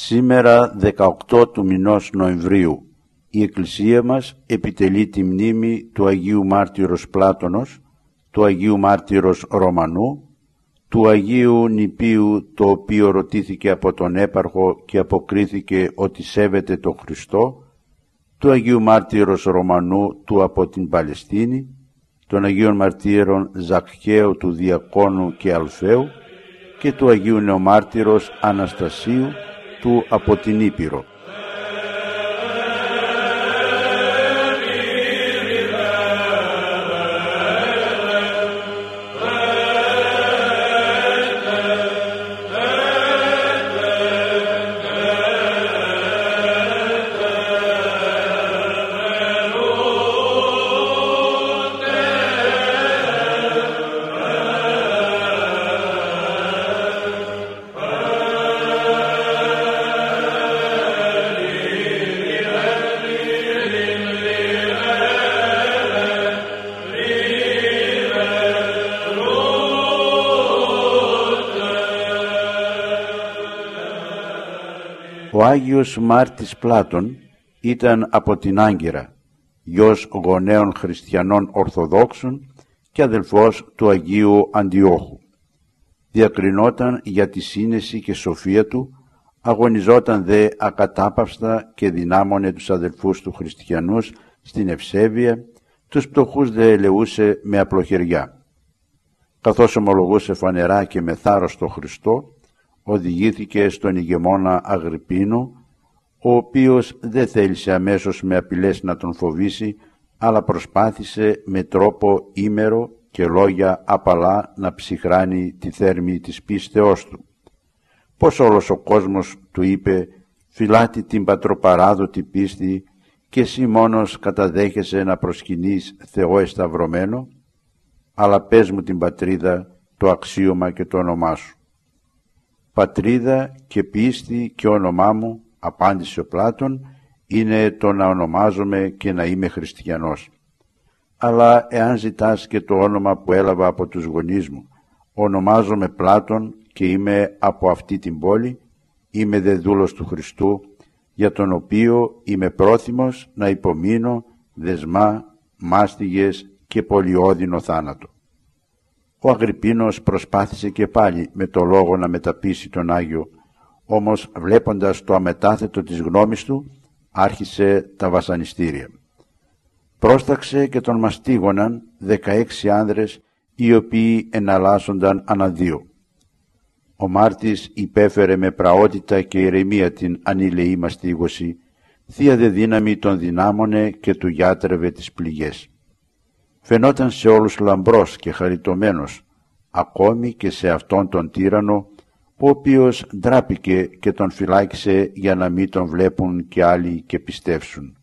Σήμερα 18 του μηνός Νοεμβρίου η Εκκλησία μας επιτελεί τη μνήμη του Αγίου Μάρτυρος Πλάτωνος, του Αγίου Μάρτυρος Ρωμανού, του Αγίου Νηπίου, το οποίο ρωτήθηκε από τον έπαρχο και αποκρίθηκε ότι σέβεται τον Χριστό, του Αγίου Μάρτυρος Ρωμανού του από την Παλαιστίνη, των Αγίων Μαρτύρων Ζακχαίου του Διακόνου και Αλφαίου και του Αγίου Νεομάρτυρος Αναστασίου του από την Ήπειρο. Ο Άγιος Μάρτης Πλάτων ήταν από την Άγκυρα, γιος γονέων χριστιανών Ορθοδόξων και αδελφός του Αγίου Αντιόχου. Διακρινόταν για τη σύνεση και σοφία του, αγωνιζόταν δε ακατάπαυστα και δυνάμωνε τους αδελφούς του χριστιανούς στην ευσέβεια, τους πτωχούς δε ελεούσε με απλοχεριά. Καθώς ομολογούσε φανερά και με θάρρος το Χριστό, οδηγήθηκε στον ηγεμόνα Αγρυππίνο, ο οποίος δεν θέλησε αμέσως με απειλές να τον φοβήσει, αλλά προσπάθησε με τρόπο ήμερο και λόγια απαλά να ψυχράνει τη θέρμη της πίστεώς του. Πως όλος ο κόσμος του είπε «Φυλάτη την πατροπαράδοτη πίστη και εσύ μόνος καταδέχεσαι να προσκυνείς Θεό εσταυρωμένο, αλλά πες μου την πατρίδα, το αξίωμα και το όνομά σου». «Πατρίδα και πίστη και όνομά μου», απάντησε ο Πλάτων, «είναι το να ονομάζομαι και να είμαι χριστιανός. Αλλά εάν ζητάς και το όνομα που έλαβα από τους γονείς μου, ονομάζομαι Πλάτων και είμαι από αυτή την πόλη, είμαι δε δούλος του Χριστού, για τον οποίο είμαι πρόθυμος να υπομείνω δεσμά, μάστιγες και πολυώδυνο θάνατο». Ο Αγρυππίνος προσπάθησε και πάλι με το λόγο να μεταπείσει τον Άγιο, όμως βλέποντας το αμετάθετο της γνώμης του, άρχισε τα βασανιστήρια. Πρόσταξε και τον μαστίγωναν 16 άνδρες, οι οποίοι εναλλάσσονταν αναδύο. Ο Μάρτης υπέφερε με πραότητα και ηρεμία την ανηλεή μαστίγωση, θεία δε δύναμη τον δυνάμωνε και του γιάτρευε τις πληγές. Φαινόταν σε όλους λαμπρός και χαριτωμένος, ακόμη και σε αυτόν τον τύρανο, ο οποίος ντράπηκε και τον φυλάκισε για να μην τον βλέπουν και άλλοι και πιστεύσουν.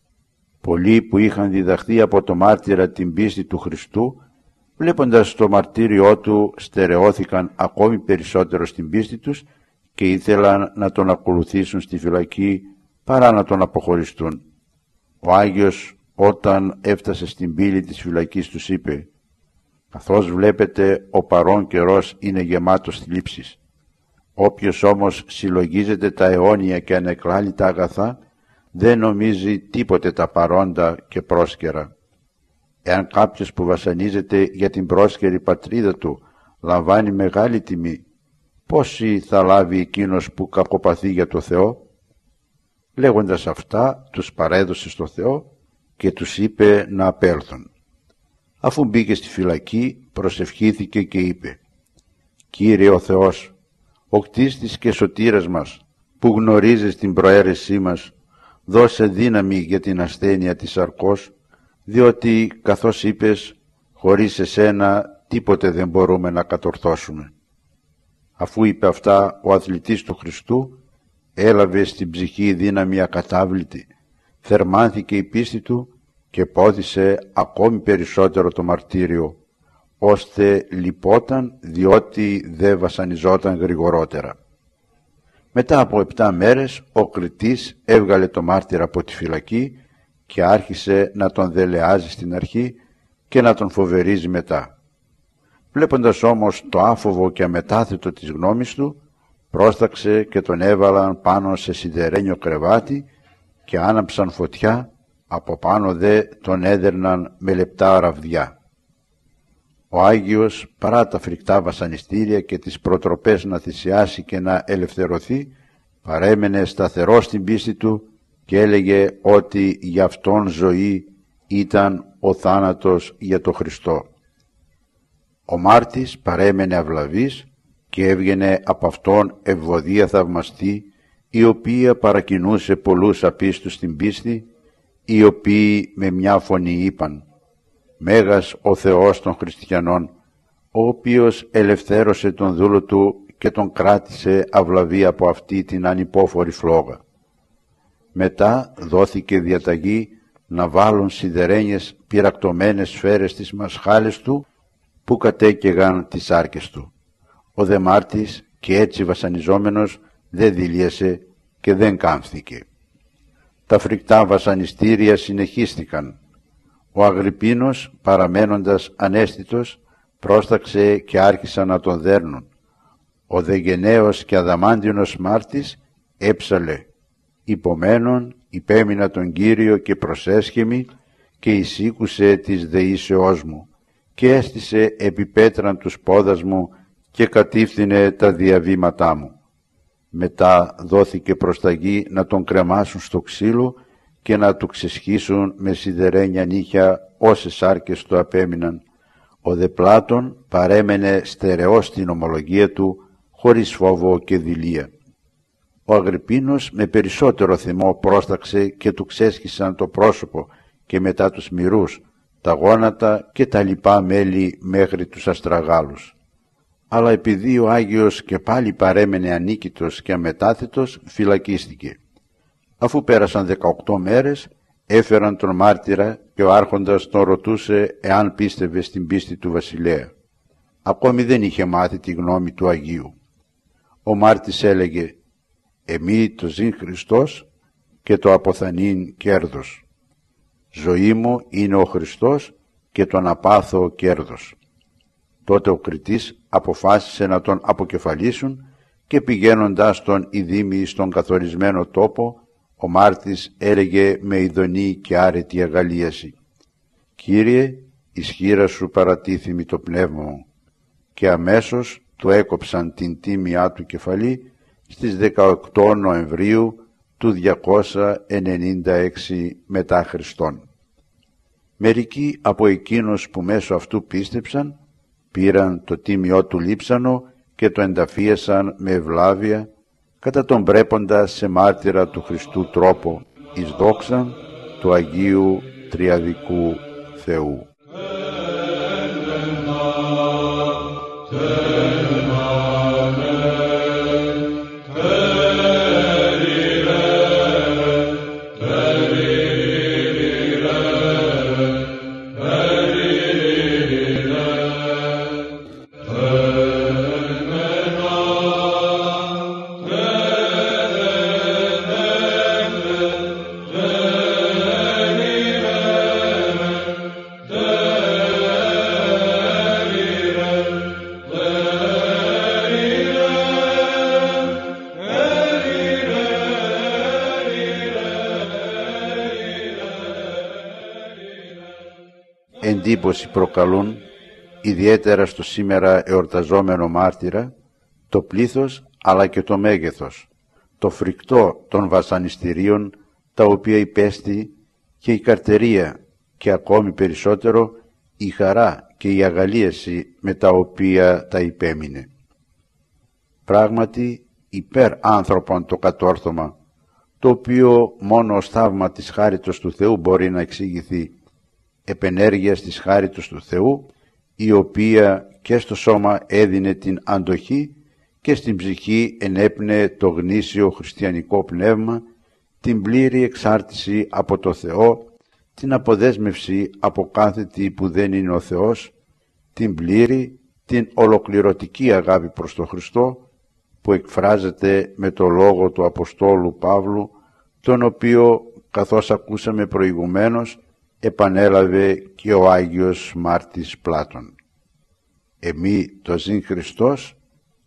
Πολλοί που είχαν διδαχθεί από το μάρτυρα την πίστη του Χριστού, βλέποντας το μαρτύριό του, στερεώθηκαν ακόμη περισσότερο στην πίστη τους και ήθελαν να τον ακολουθήσουν στη φυλακή παρά να τον αποχωριστούν. Ο Άγιος, όταν έφτασε στην πύλη της φυλακής, τους είπε «Καθώς βλέπετε, ο παρόν καιρός είναι γεμάτος θλίψεις. Όποιος όμως συλλογίζεται τα αιώνια και ανεκλάλητα αγαθά, δεν νομίζει τίποτε τα παρόντα και πρόσκαιρα. Εάν κάποιος που βασανίζεται για την πρόσκαιρη πατρίδα του λαμβάνει μεγάλη τιμή, πόση θα λάβει εκείνος που κακοπαθεί για το Θεό?» Λέγοντας αυτά, τους παρέδωσε στο Θεό και τους είπε να απέλθουν. Αφού μπήκε στη φυλακή, προσευχήθηκε και είπε «Κύριε ο Θεός, ο κτίστης και σωτήρας μας, που γνωρίζεις την προαίρεσή μας, δώσε δύναμη για την ασθένεια της σαρκός, διότι καθώς είπες, χωρίς εσένα τίποτε δεν μπορούμε να κατορθώσουμε». Αφού είπε αυτά, ο αθλητής του Χριστού έλαβε στην ψυχή δύναμη ακατάβλητη, θερμάνθηκε η πίστη του και πόθησε ακόμη περισσότερο το μαρτύριο, ώστε λυπόταν διότι δεν βασανιζόταν γρηγορότερα. Μετά από 7 μέρες ο κριτής έβγαλε το μάρτυρα από τη φυλακή και άρχισε να τον δελεάζει στην αρχή και να τον φοβερίζει μετά. Βλέποντας όμως το άφοβο και αμετάθετο της γνώμης του, πρόσταξε και τον έβαλαν πάνω σε σιδερένιο κρεβάτι και άναψαν φωτιά, από πάνω δε τον έδερναν με λεπτά ραβδιά. Ο Άγιος, παρά τα φρικτά βασανιστήρια και τις προτροπές να θυσιάσει και να ελευθερωθεί, παρέμενε σταθερό στην πίστη του και έλεγε ότι για αυτόν ζωή ήταν ο θάνατος για το Χριστό. Ο μάρτης παρέμενε αυλαβής και έβγαινε από αυτόν ευωδία θαυμαστή, η οποία παρακινούσε πολλούς απίστους στην πίστη, οι οποίοι με μια φωνή είπαν: «Μέγας ο Θεός των χριστιανών, ο οποίος ελευθέρωσε τον δούλο του και τον κράτησε αυλαβή από αυτή την ανυπόφορη φλόγα». Μετά δόθηκε διαταγή να βάλουν σιδερένιες πυρακτωμένες σφαίρες στις μασχάλες του που κατέκαιγαν τις άρκες του. Ο δε μάρτης, και έτσι βασανιζόμενος, δεν δηλίασε και δεν κάμφθηκε. Τα φρικτά βασανιστήρια συνεχίστηκαν. Ο Αγρυππίνος, παραμένοντας ανέστητος, πρόσταξε και άρχισαν να τον δέρνουν. Ο δε γενναίος και αδαμάντινος μάρτης έψαλε: «Υπομένων υπέμεινα τον Κύριο και προσέσχεμη και εισήκουσε της δεήσεώς μου και έστησε επί πέτραν τους πόδας μου και κατήφθηνε τα διαβήματά μου». Μετά δόθηκε προσταγή να τον κρεμάσουν στο ξύλο και να του ξεσχίσουν με σιδερένια νύχια όσες άρκες του απέμειναν. Ο δε Πλάτων παρέμενε στερεός στην ομολογία του, χωρίς φόβο και δειλία. Ο Αγρυππίνος με περισσότερο θυμό πρόσταξε και του ξέσχισαν το πρόσωπο και μετά τους μυρούς, τα γόνατα και τα λοιπά μέλη μέχρι τους αστραγάλους. Αλλά επειδή ο Άγιος και πάλι παρέμενε ανίκητος και αμετάθετος, φυλακίστηκε. Αφού πέρασαν 18 μέρες, έφεραν τον μάρτυρα και ο άρχοντας τον ρωτούσε εάν πίστευε στην πίστη του βασιλέα. Ακόμη δεν είχε μάθει τη γνώμη του Αγίου. Ο μάρτης έλεγε: «Εμεί το ζήν Χριστός και το αποθανήν κέρδος. Ζωή μου είναι ο Χριστός και τον απάθω κέρδος». Τότε ο κριτής αποφάσισε να τον αποκεφαλίσουν και πηγαίνοντας τον οι δήμοι στον καθορισμένο τόπο, ο μάρτης έλεγε με ειδονή και άρετη αγαλίαση: «Κύριε, ισχύρα σου παρατίθημη το πνεύμα μου». Και αμέσως του έκοψαν την τίμιά του κεφαλή στις 18 Νοεμβρίου του 296 μετά Χριστόν. Μερικοί από εκείνους που μέσω αυτού πίστεψαν πήραν το τίμιό του λείψανο και το ενταφίασαν με ευλάβεια, κατά τον πρέποντα σε μάρτυρα του Χριστού τρόπο, εις δόξαν του Αγίου Τριαδικού Θεού. Εντύπωση προκαλούν, ιδιαίτερα στο σήμερα εορταζόμενο μάρτυρα, το πλήθος αλλά και το μέγεθος, το φρικτό των βασανιστηρίων τα οποία υπέστη και η καρτερία και ακόμη περισσότερο η χαρά και η αγαλίαση με τα οποία τα υπέμεινε. Πράγματι υπέρ άνθρωπον το κατόρθωμα, το οποίο μόνο ως θαύμα της χάριτος του Θεού μπορεί να εξηγηθεί, επενέργειας της χάριτος του Θεού, η οποία και στο σώμα έδινε την αντοχή και στην ψυχή ενέπνεε το γνήσιο χριστιανικό πνεύμα, την πλήρη εξάρτηση από το Θεό, την αποδέσμευση από κάθε τι που δεν είναι ο Θεός, την πλήρη, την ολοκληρωτική αγάπη προς τον Χριστό, που εκφράζεται με το λόγο του Αποστόλου Παύλου, τον οποίο, καθώς ακούσαμε προηγουμένως, επανέλαβε και ο Άγιος Μάρτης Πλάτων. «Εμεί το ζήν Χριστός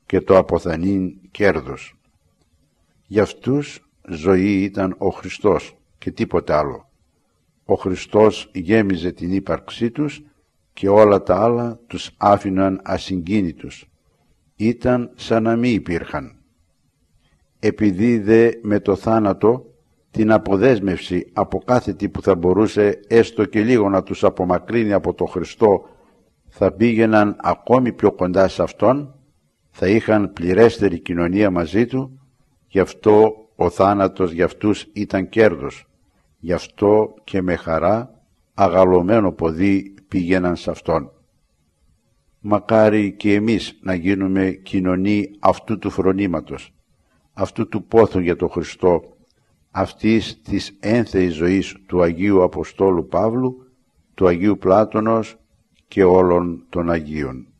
και το αποθανήν κέρδος. Για αυτούς ζωή ήταν ο Χριστός και τίποτε άλλο. Ο Χριστός γέμιζε την ύπαρξή τους και όλα τα άλλα τους άφηναν ασυγκίνητους. Ήταν σαν να μην υπήρχαν. Επειδή δε με το θάνατο, την αποδέσμευση από κάθε τι που θα μπορούσε έστω και λίγο να τους απομακρύνει από το Χριστό, θα πήγαιναν ακόμη πιο κοντά σε Αυτόν, θα είχαν πληρέστερη κοινωνία μαζί Του, γι' αυτό ο θάνατος για αυτούς ήταν κέρδος. Γι' αυτό και με χαρά, αγαλωμένο ποδί πήγαιναν σε Αυτόν. Μακάρι και εμείς να γίνουμε κοινωνοί αυτού του φρονήματος, αυτού του πόθου για τον Χριστό, αυτής της ένθεης ζωής του Αγίου Αποστόλου Παύλου, του Αγίου Πλάτωνος και όλων των Αγίων.